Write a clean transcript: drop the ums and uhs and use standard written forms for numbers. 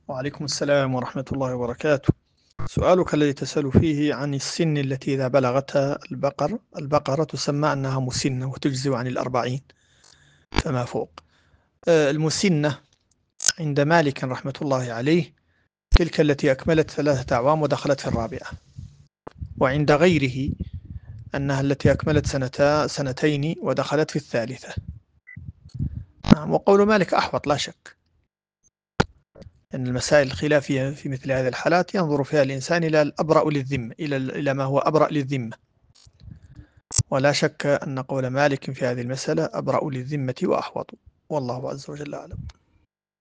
وعليكم السلام ورحمة الله وبركاته. سؤالك الذي تسأل فيه عن السن التي إذا بلغتها البقرة تسمى أنها مسنة وتجزي عن 40 فما فوق. المسنة عند مالك رحمة الله عليه تلك التي أكملت 3 أعوام ودخلت في الرابعة، وعند غيره أنها التي أكملت سنتين ودخلت في الثالثة. نعم، وقول مالك أحوط لا شك، أن المسائل الخلافية في مثل هذه الحالات ينظر فيها الإنسان إلى الأبرأ للذمة، إلى ما هو أبرأ للذمة، ولا شك أن قول مالك في هذه المسألة أبرأ للذمة وأحوط، والله عز وجل أعلم.